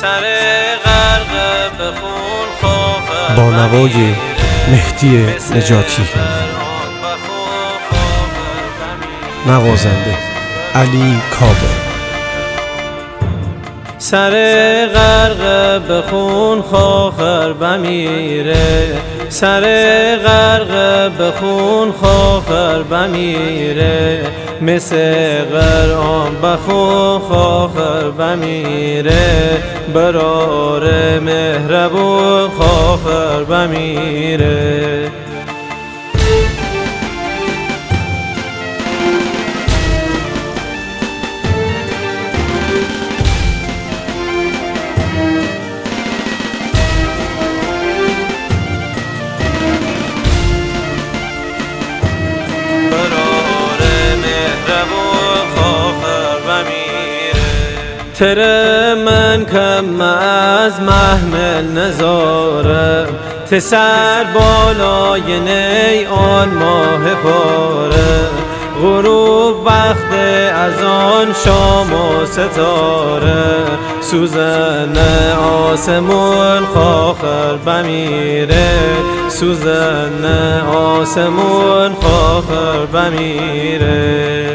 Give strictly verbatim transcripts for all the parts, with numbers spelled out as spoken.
سر غرق به خون خواهر با نوای مهدی نجاتی، نوازنده علی کاوه. سر غرق به خون خواهر بمیره، سر غرق به خون خواهر بمیره، مثل قرآن به خون خواهر بمیره، برار مهربون خواهر بمیره. تره من کم از محمل نزارم، تسر بالای نی آن ماه پاره، غروب وقت از آن شام و ستاره، سوزن آسمون خواهر بمیره، سوزن آسمون خواهر بمیره.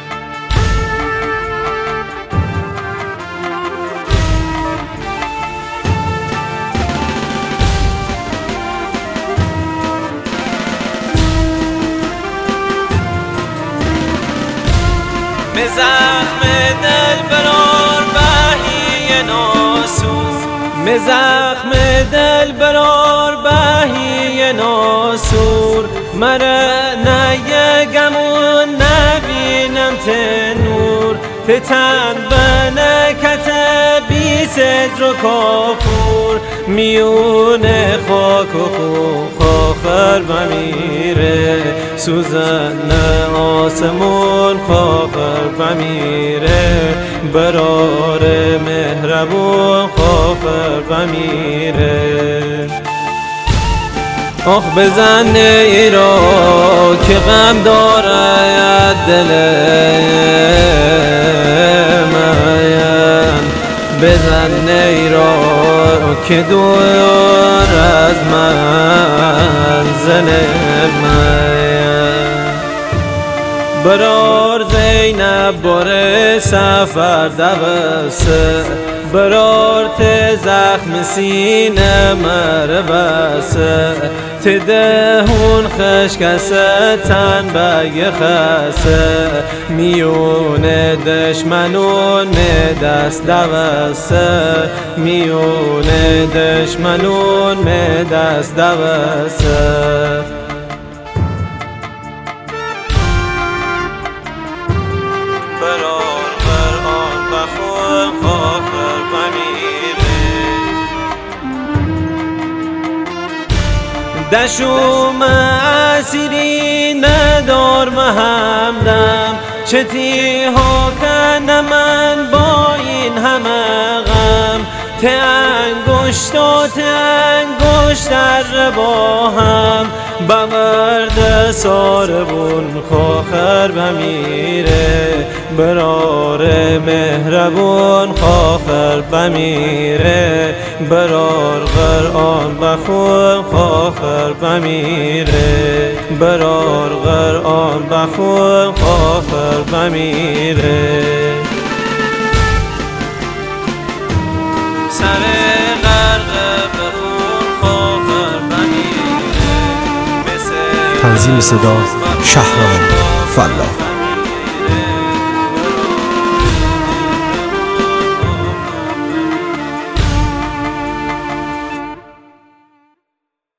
به زخم دل برار بهی ناسور، به زخم دل برار بهی ناسور، مره نه گمون نبینم تنور، تتن بنکت بی صدر و کافور، میون خاک و خون خواهر بمیره، سوزن آسمون خواهر بمیره، برار مهربون خواهر بمیره. آخ بزن ای را که غم دارد دل من، بزن ای را که دور از منزل من، برار زینب بار سفر دوسته، برار ت زخم سینه مر بسه، تدهون خشکسه تن بگ خسه، میون دشمنون می دست دوسته، میون دشمنون می دست دوسته. برار قرآن بخون خواهر بمیره، دشوم اسیری ندار مهمدم، چتی ها کنم من با این همه غم، ته انگشت و ته انگشتر با هم، بمرد ساربون خواهر بمیره، برار مهربون خواهر بمیره، برار قرآن بخون خواهر بمیره، برار قرآن بخون خواهر بمیره. سر غرق به خون خواهر بمیره، تنظیم صدا شهرام فلاح.